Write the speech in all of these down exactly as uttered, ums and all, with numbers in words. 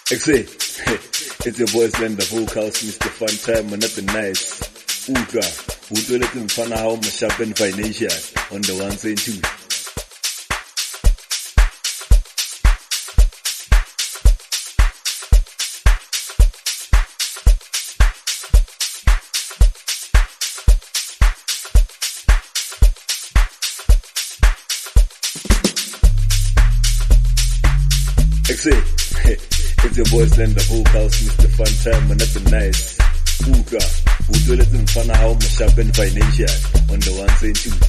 X A, it's your boy Slender Vocals, Mister Fun Time, and nothing nice. Uka, who do let them fun how much sharp and financial on the ones and two. X A, it's your boy Slender Vocals, Mister Fun Time, and nothing nice. Uka, who do let them fun how much sharp and financial on the ones and two.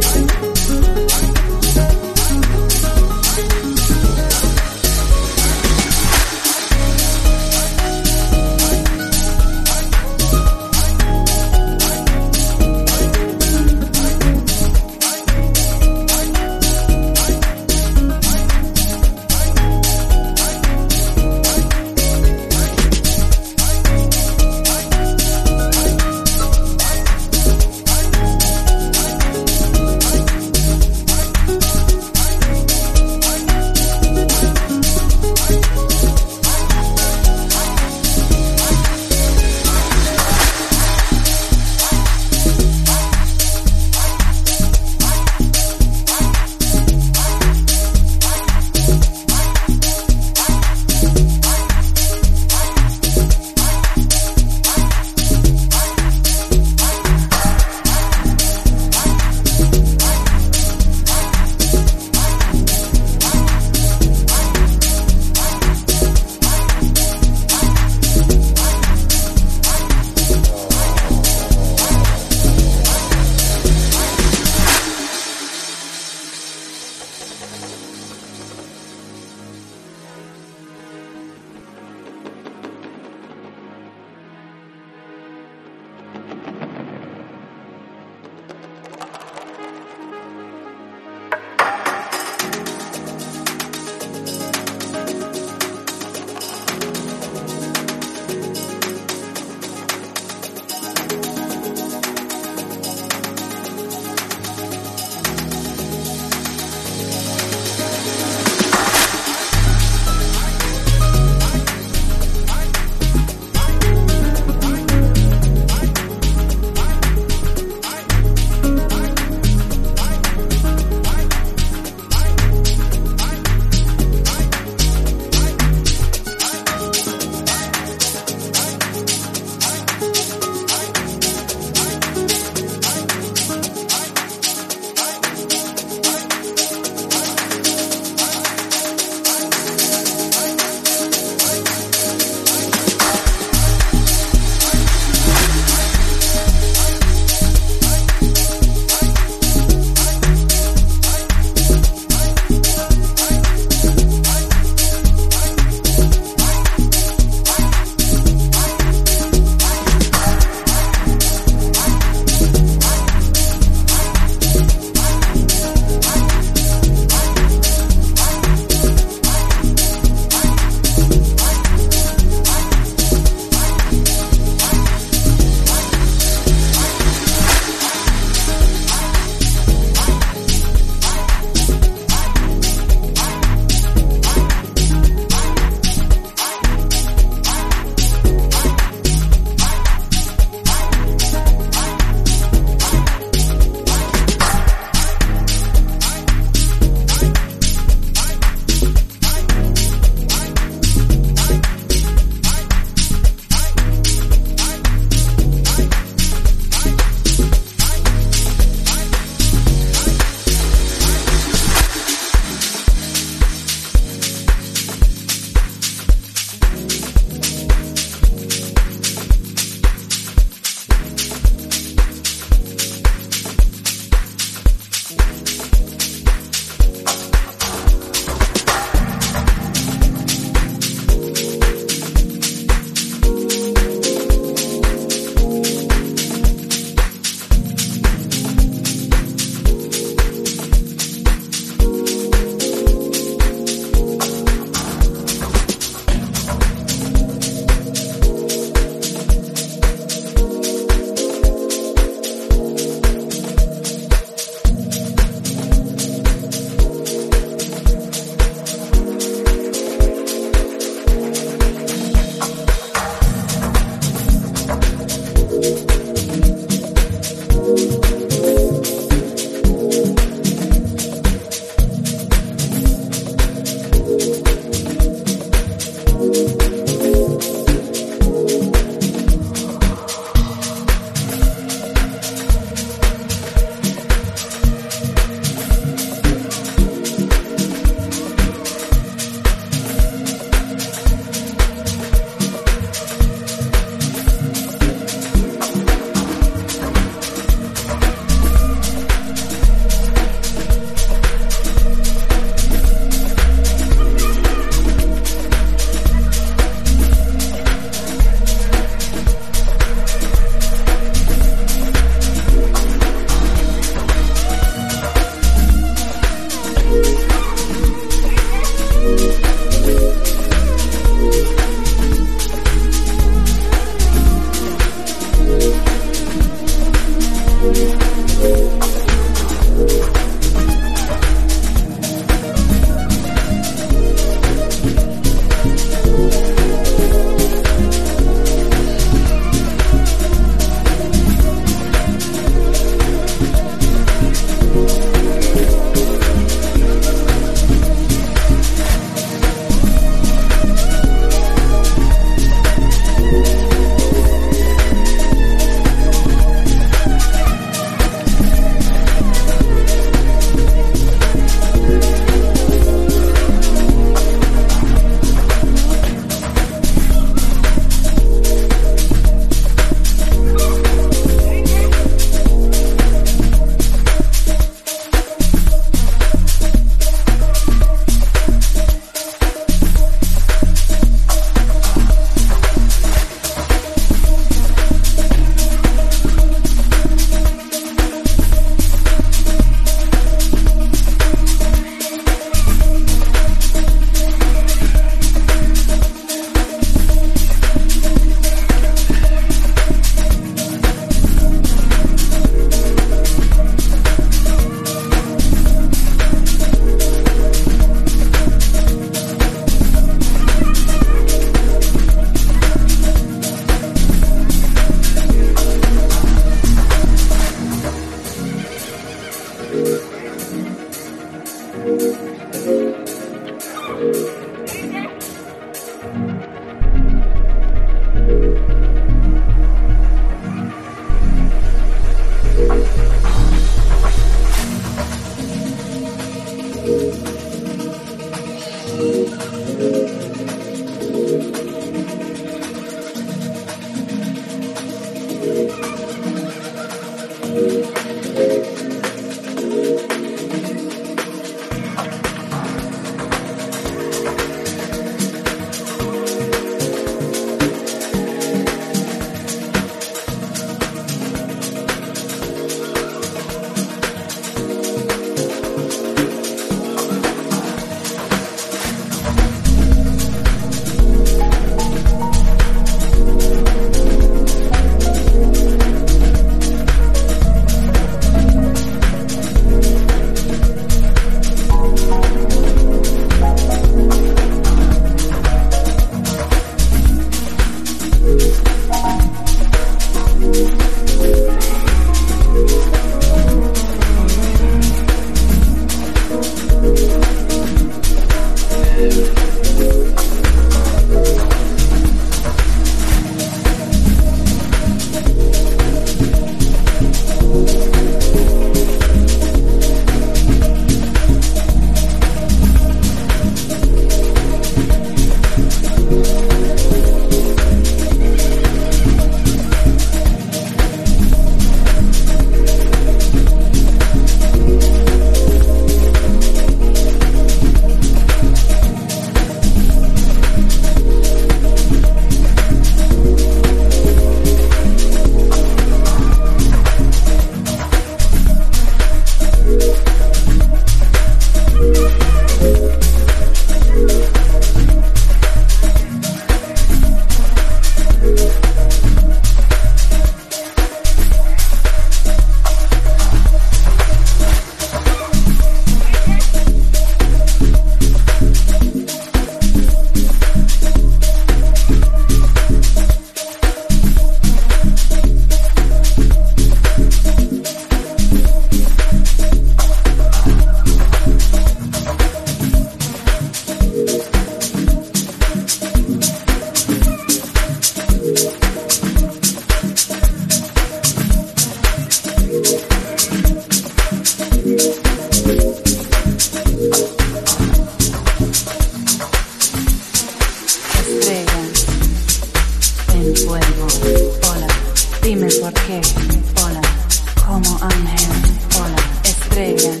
estrellas en fuego. Hola, dime por qué. Hola, como ángel. Hola, estrellas.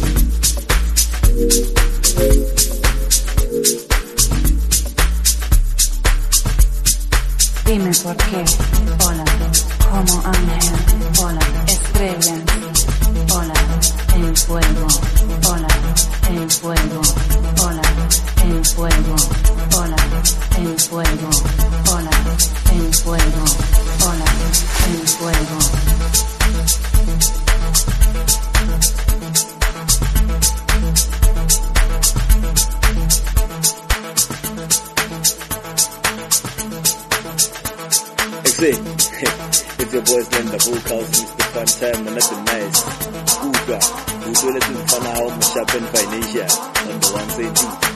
Dime por qué. Hola, como ángel. Hola, estrellas. Hola, en fuego. Hola, en fuego. Hola, en fuego. Hola, en fuego. Hola, en fuego. Hola, en fuego. It's your boy Slender, vocals, Mister Fun Time, and nothing nice. Uga, who do let him fun out, Mashab and Financial, on the one side.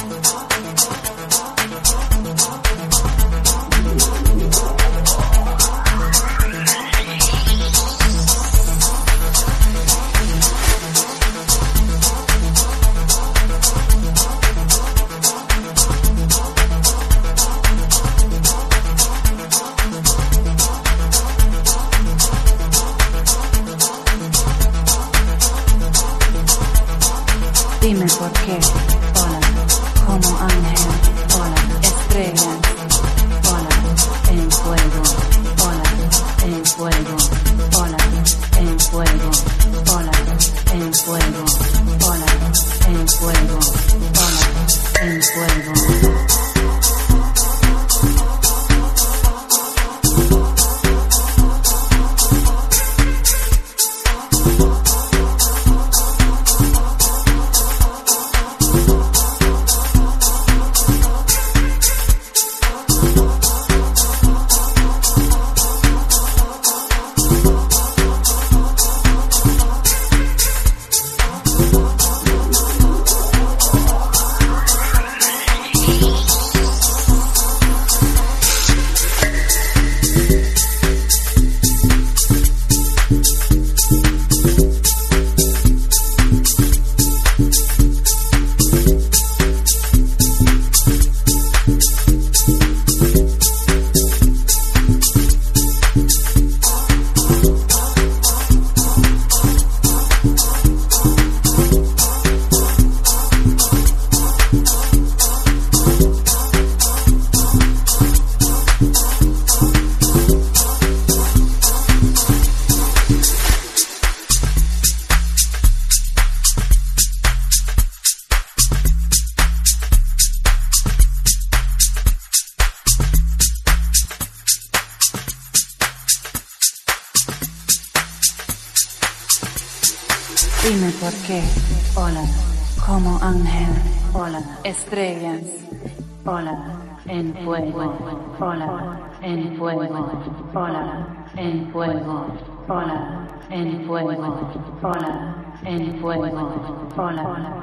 Dime por qué. Hola, como ángel. Hola, estrellas. Hola, en fuego. Hola, en fuego. Hola, en fuego. Hola, en fuego. Hola, en fuego. Hola, en fuego. Dime por qué. Hola, como ángel. Hola, estrellas. Hola, en fuego. Hola, en fuego. Hola, en fuego. Hola, en fuego. Hola, en fuego. Hola.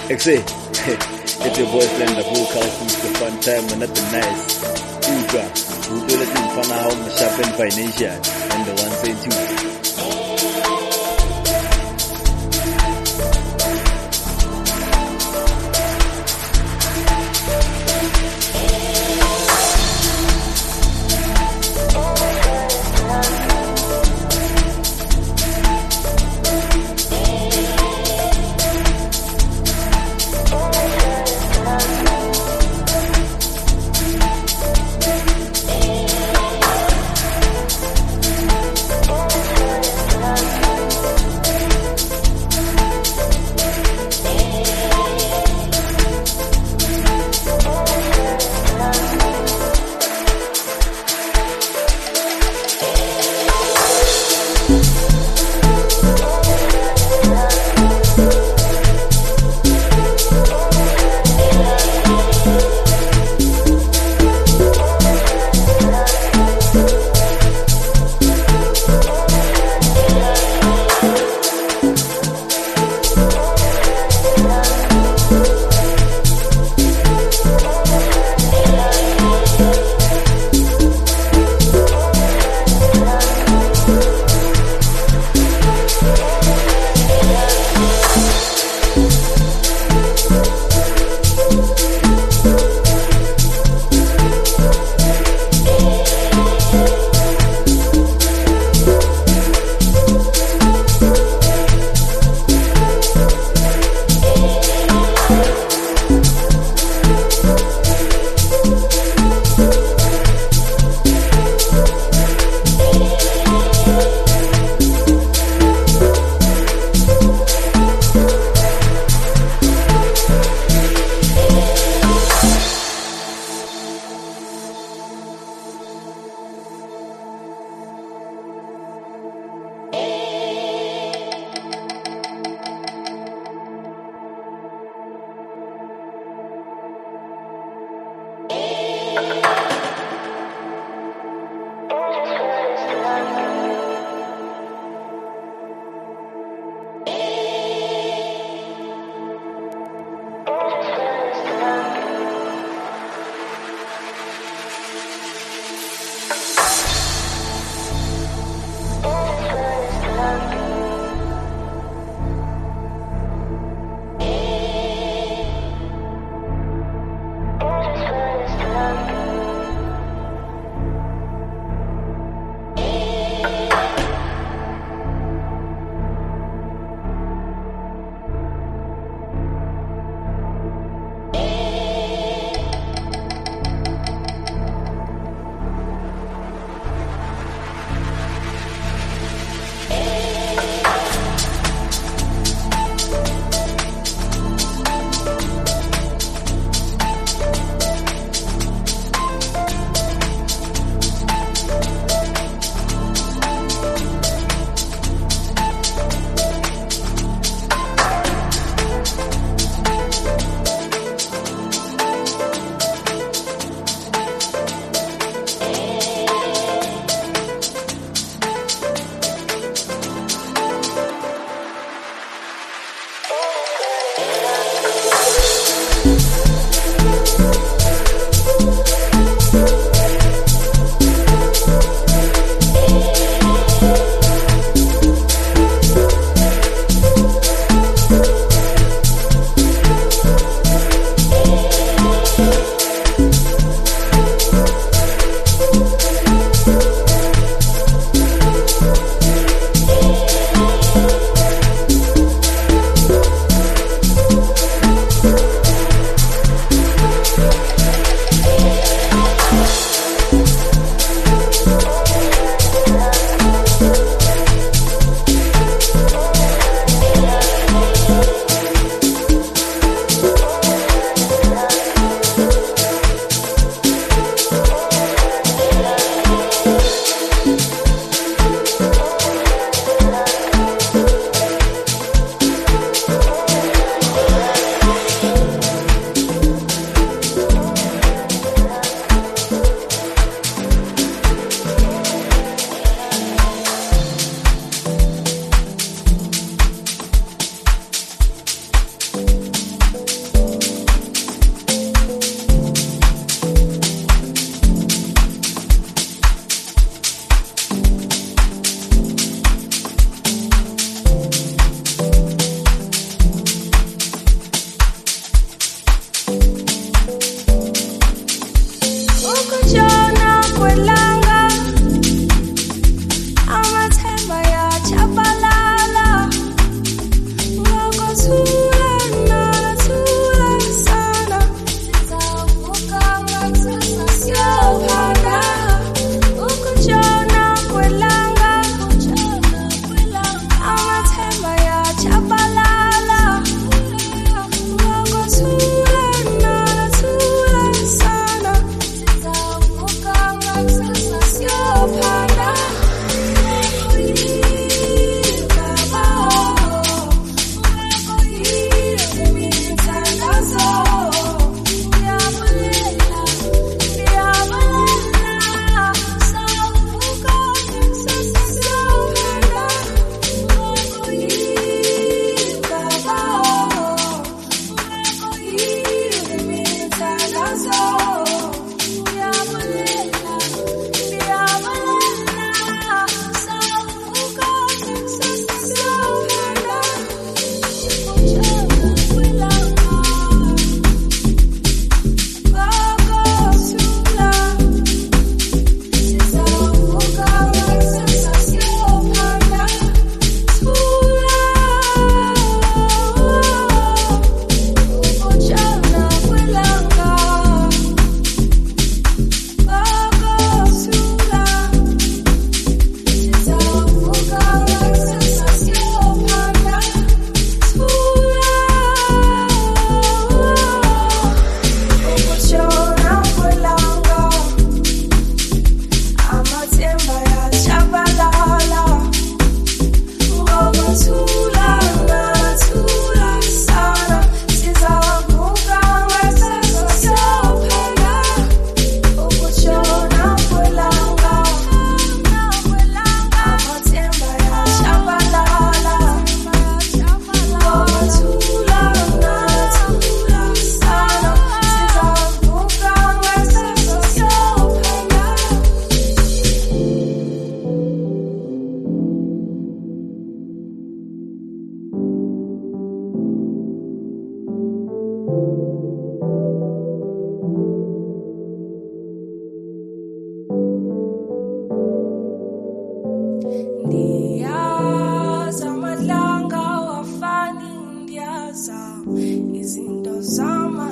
Exe, it's your boy Slender Vocals, Mister Fun Time, and nothing nice. Uga, who do let him fun out, my shop and financial, and the one saying two.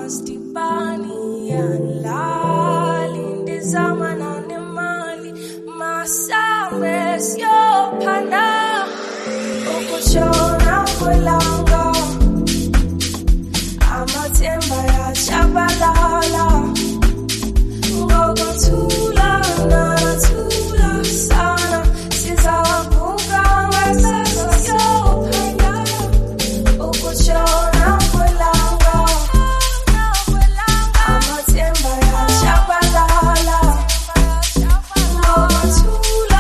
Stipani yanlali ndizamana nemali masames yophana ukushona kwelanga amathemba yachabalala ngokuthula nathula sana sizavuka ngesasa yophana ukushona kwelanga amathemba yachabalala ngokuthula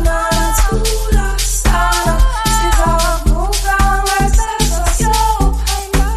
nathula sana sizavuka ngesasa yophana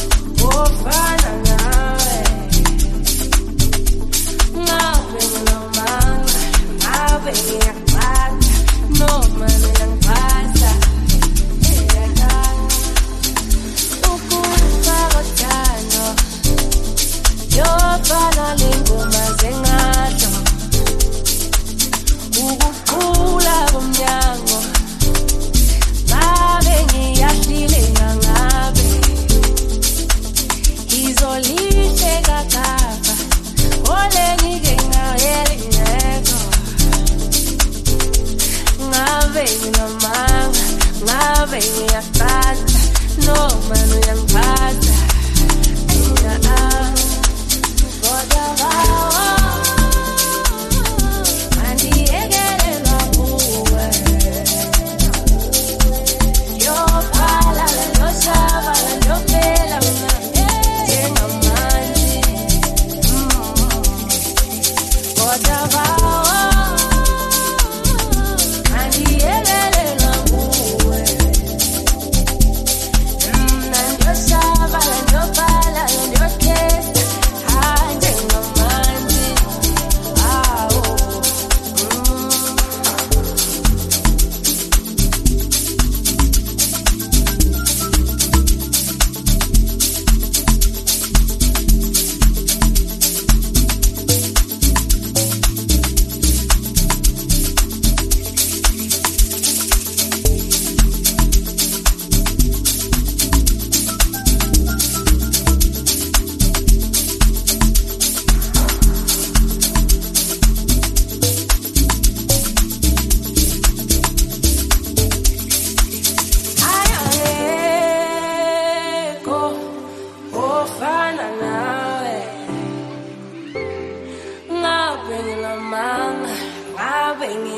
Now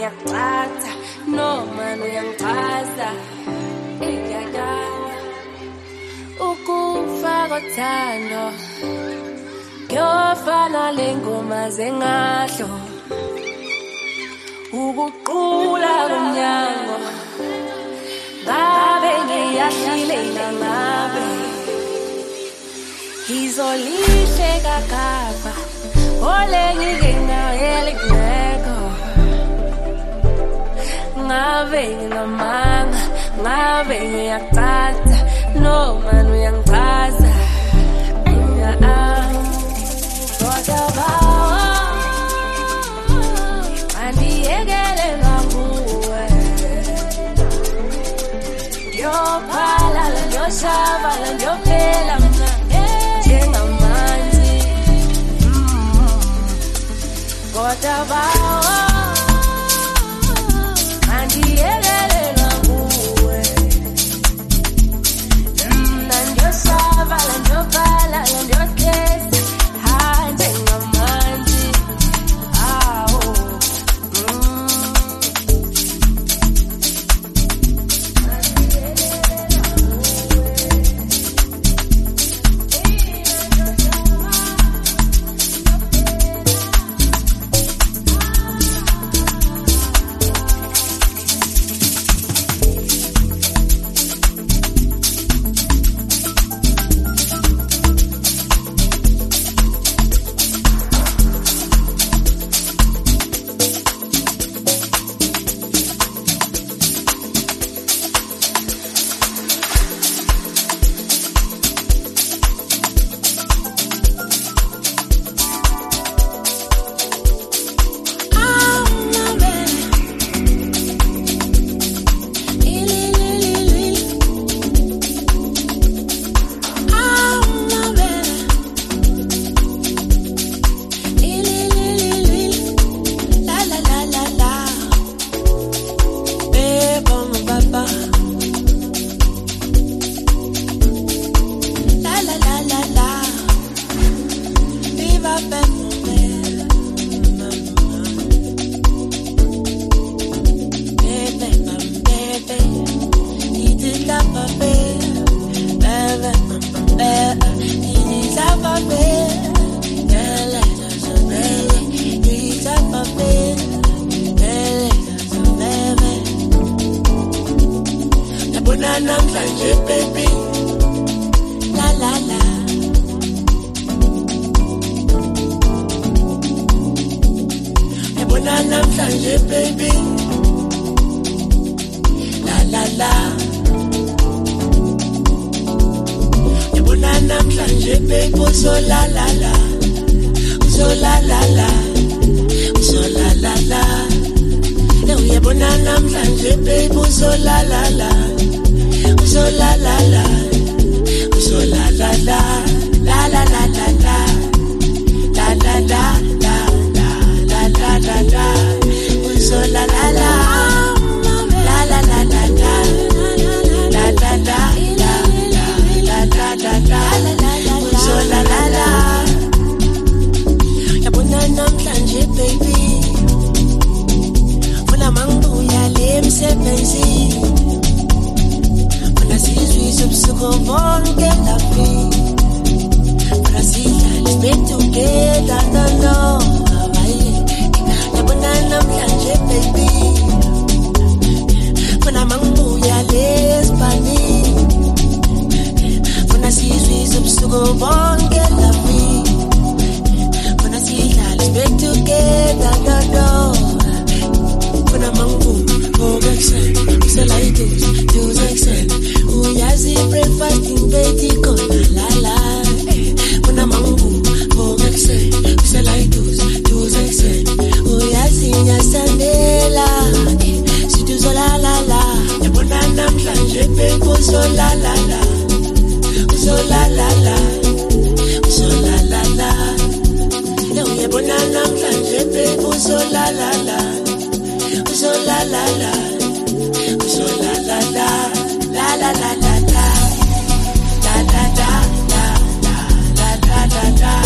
ngiyaqhatha noma uyangichaza ikayala ukufa kothando kuyofana lengoma zengahlo ukuqula komnyango ngabe ngiyahlilela ngabe izolihle kakapa ole ngike ngayele ngeko ngabe nginamanga ngabe ngiyaqhatha noma uyangichaza kodwa andiyekele ngakuwe yophala yoshavala yophela mna njengamanzi kodwa bawa andiyekele ngakuwe mna ndiyoshavala ndiyophala ndiyohlezi njengamanzi awo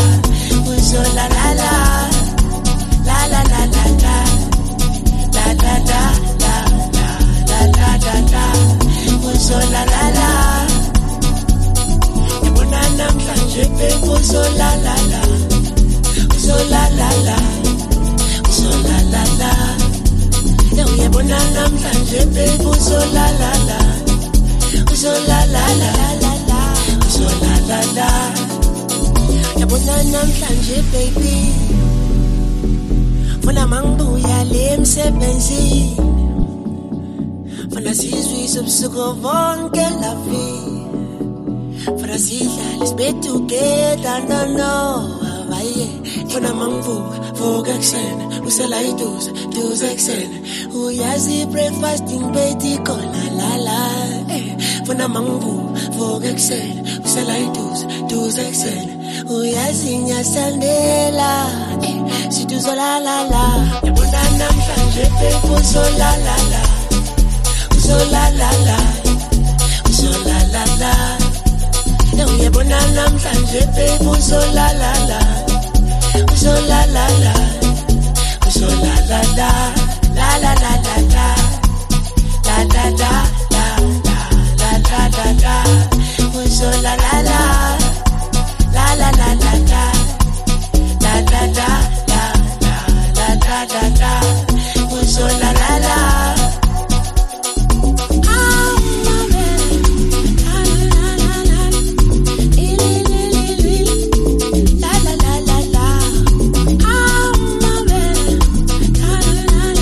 la la la la la la la la la la uzo la la la, uzo la la la, uzo la la la. Uyabona namhlanje baby uzo la la la, uzo la la la la la, uzo la la la. Uyabona namhlanje baby, funa mangibuya le emsebenzini, funa sizwise ubusuku bonke la vie, funa sidlale sibe together no no. Abaye funa mangivuka vuka ekuseni usela iduze duze ekuseni, uyazi breakfasting beti khona la la. Funa mangivuka vuka ekuseni usela iduze duze ekuseni, uyazi nyasandela situzo la la la. Yabona namhlanje baby uzo la la la, uzo la la la, uzo la la la. Uyabona namhlanje baby uzo la la la, uzo la la la, uzo la la la, la la la la la, la la la la la la la la, uzo la la la, la la la la la, la la la la la la la la, uzo la la la. La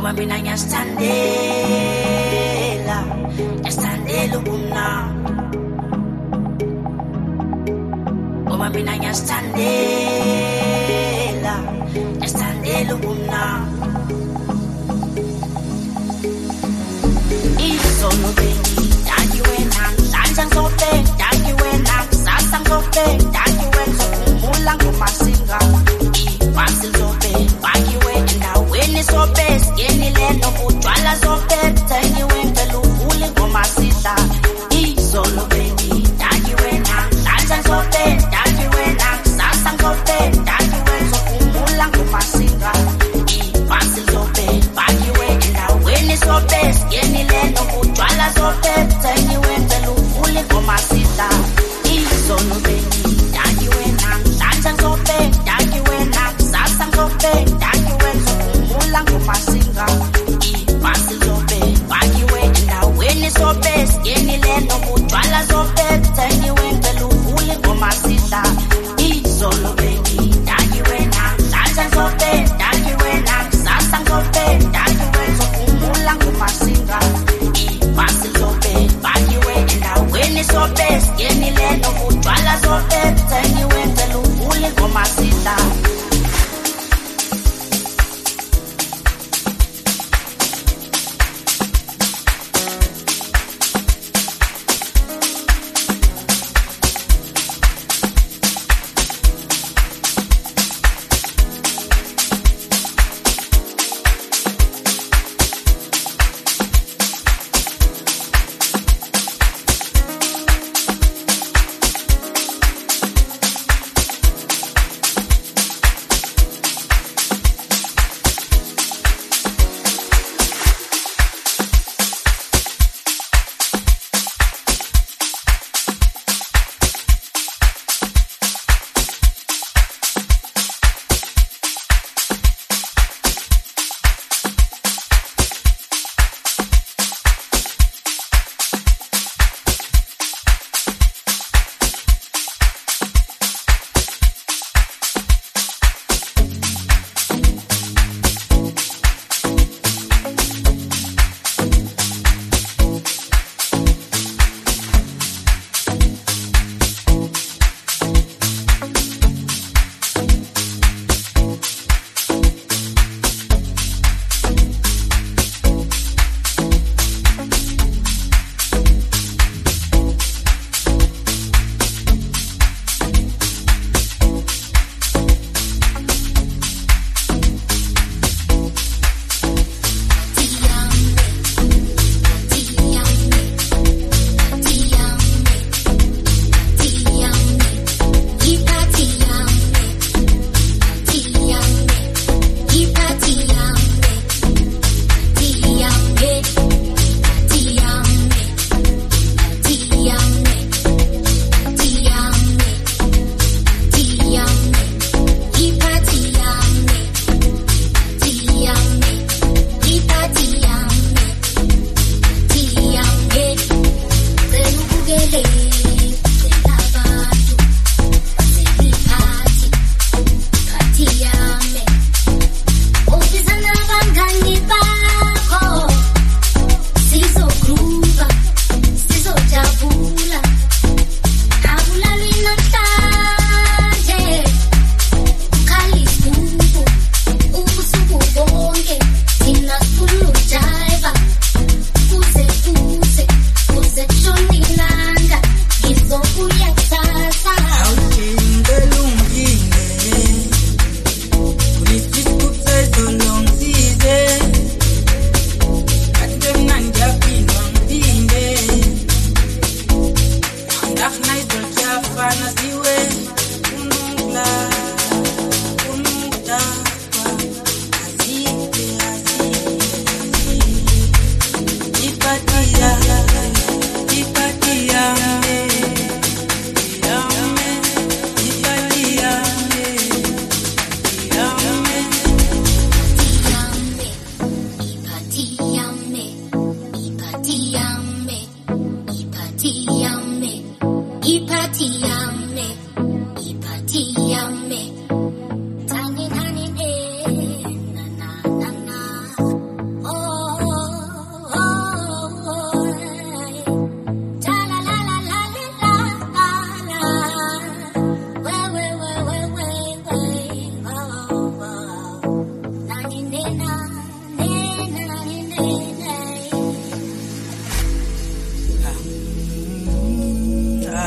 ngoba mina ngiyastandela ngiyastandela ubumna ngoba mina ngiyastandela ngiyastandela ubumna izolo baby daki wena hlanja ngophe daki wena sasa ngophe daki wena umula ngomasinga ibasi zobe baki wena weni sobe skenile nobutwala sobe thangi wena luvule ngomasihla izolo baby daki wena hlanja ngophe daki wena sasa ngophe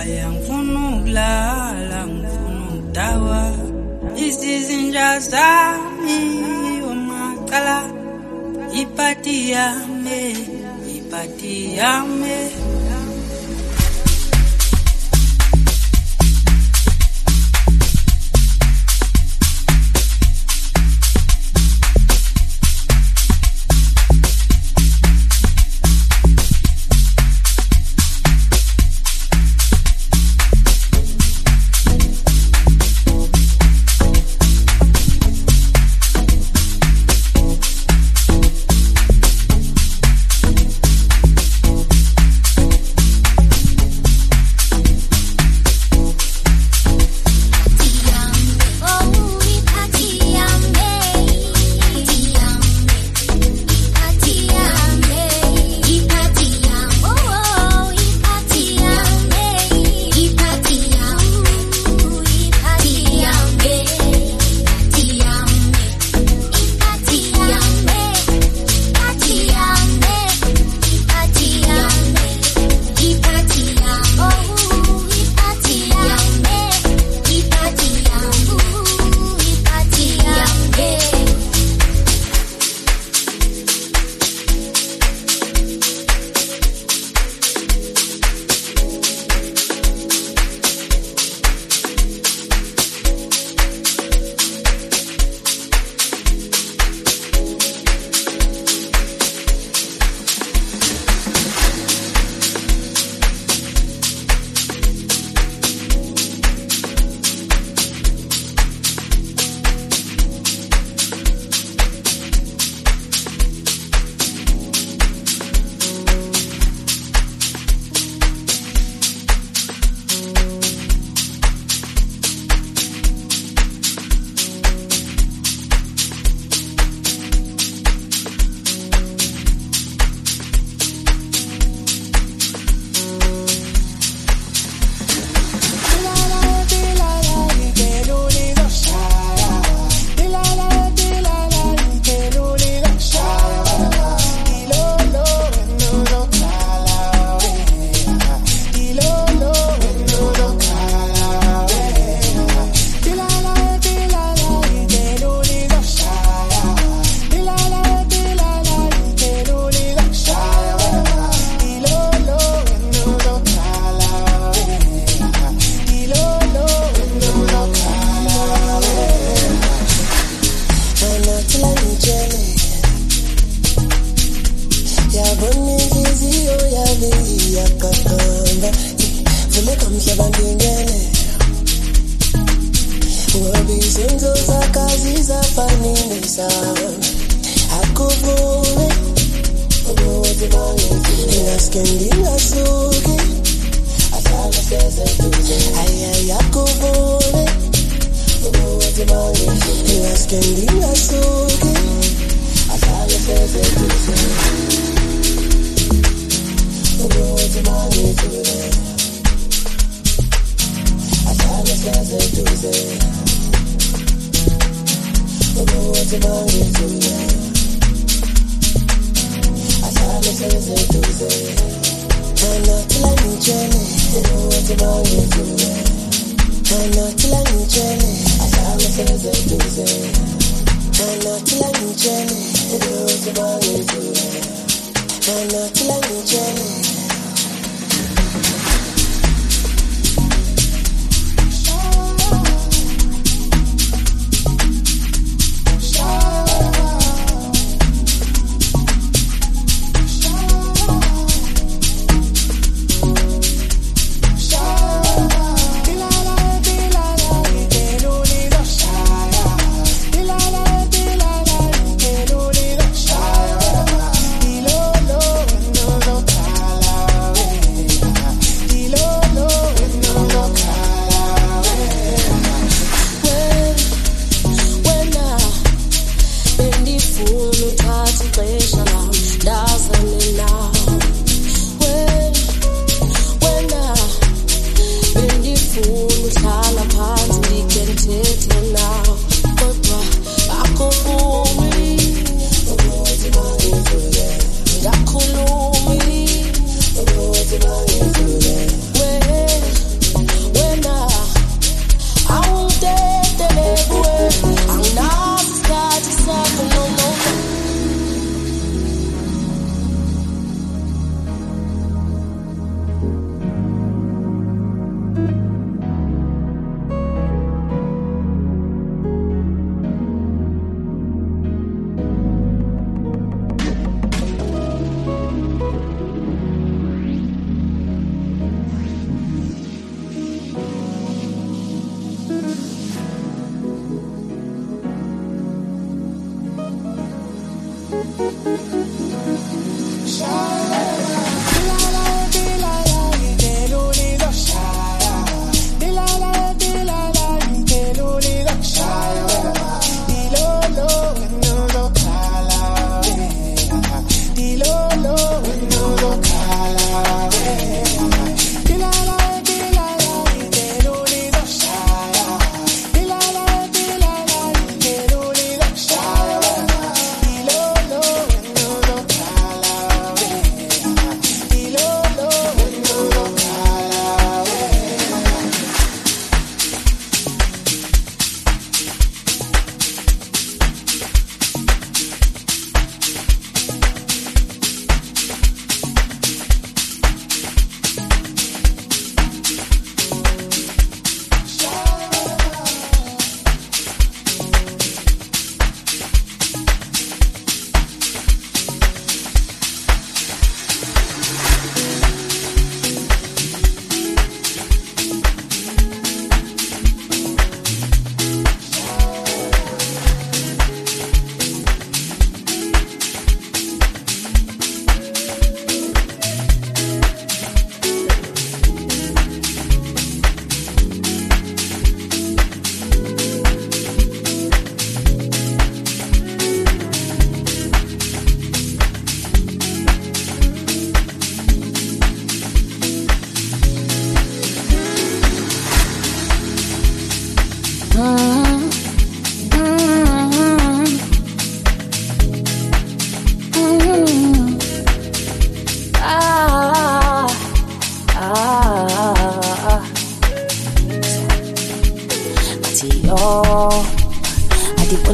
ekhaya ngifuna ukulala ngifuna ukudawa izinja zami omaqala ipati yami ipati yami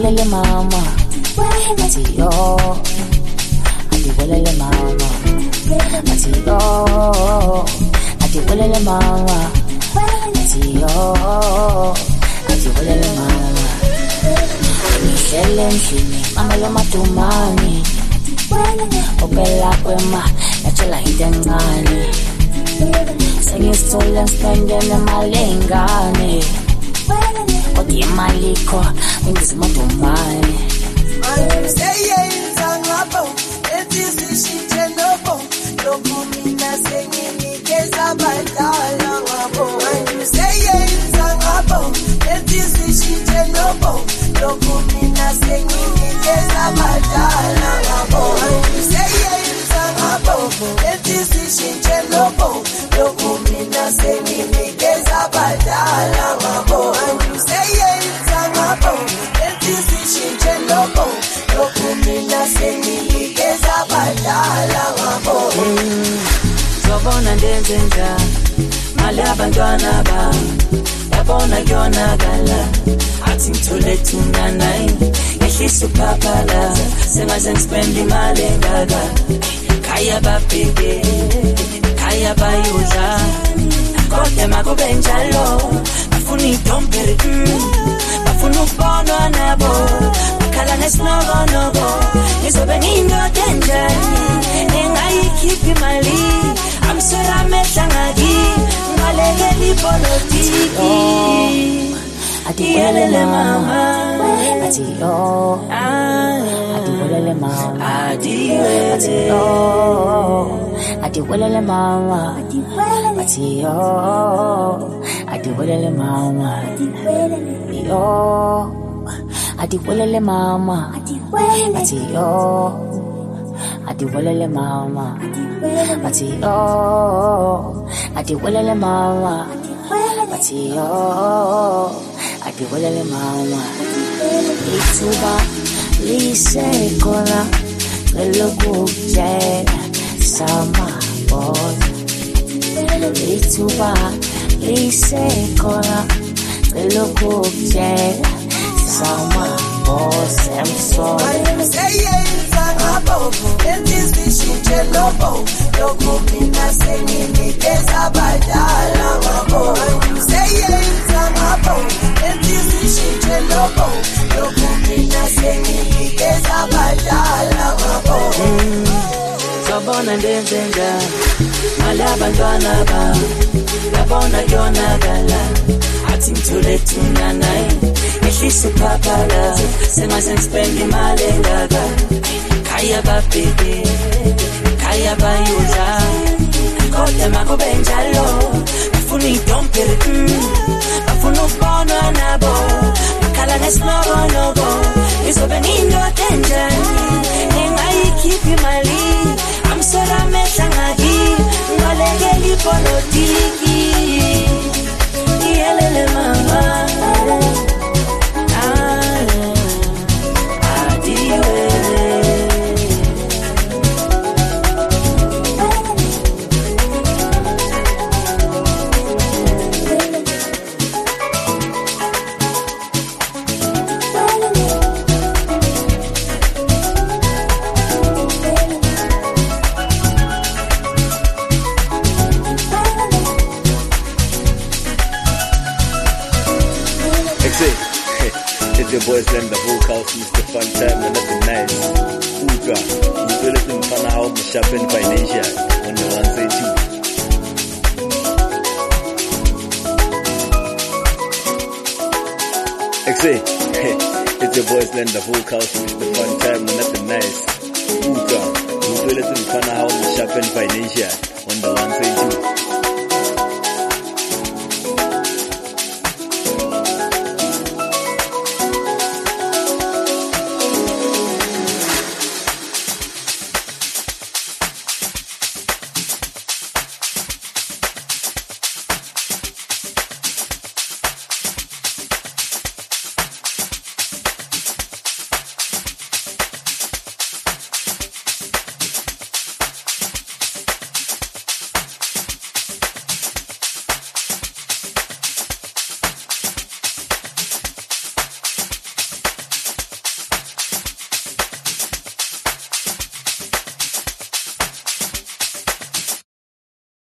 Adiwelele mama, ati yo. Adiwelele mama, ati yo. Adiwelele mama, ati yo. Adiwelele mama. Mihlele endlini, mama lo madumani. Opela kwema, yatshela into encane. Sengisithola ngisipendele imali engane. Kodwa imali ikho, ngizimadumani. Seyenza ngabo, ethi sishintshe lobo. Lokhu mina senginikeza abadala ngabo. Seyenza ngabo, ethi sishintshe lobo. Lokhu mina senginikeza abadala ngabo. Seyenza ngabo, ethi sishintshe lobo. Lokhu mina senginikeza abadala ngabo. Seyenza ngabo, ethi sishintshe lobo. Lokhu mina senginikeza abadala ngabo. Zobona ndenze njani, mali abantwana bami. Yabona kuyonakala, athi ngithole tunanayi. Yehlisa uphaphalaza, sengaze ngispende imali engaka. Khaya babheke, khaya bayudla. Kodwa makube njalo, bafuna idompere, bafuna ukubonwa nabo. Bakhala nesinokonobo, ngizobe ngiyindoda enjani, engayikhiphi imali. Amswera amehla ngaki, ngalekela ipolitiki. Adiwelele mama, ati yo. Adiwelele mama, ati yo. Adiwelele mama, ati yo. Adiwelele mama, yo. Adiwelele mama, ati yo. Adiwelele mama, ati yo. Adiwelele mama, ati yo. Adiwelele mama. Ithuba lisekhona elokujela samabona. Ithuba lisekhona elokujela samabona. Emsona seyenza ngabo, ethi sishintshe lobo. Lokhu mina senginikeza abadala ngabo. Seyenza ngabo, ethi sishintshe lobo. Lokhu mina senginikeza abadala ngabo. Zobona ndenze njani, mali abantwana bami. Yabona kuyonakala, athi ngithole tunanayi. Yehlisa uphaphalaza, sengaze ngispende imali engaka. Khaya babheke, khaya bayudla. Kodwa makube njalo, bafuna idompere, bafuna ukubonwa nabo. Bakhala nesinokonobo, ngizobe ngiyindoda enjani, engayikhiphi imali. Amswera amehla ngaki, ngalekela ipolitiki. Iyelele mama, it's your boy Slender Vocals, Mister Fun Time, and nothing nice. Uga, you feel it in Fana Home, Shopping Financial, on the one say two. X A, it's your boy Slender Vocals, Mister Fun Time, and nothing nice. Uga, you feel it in Fana Home, Shopping Financial, on the one say two.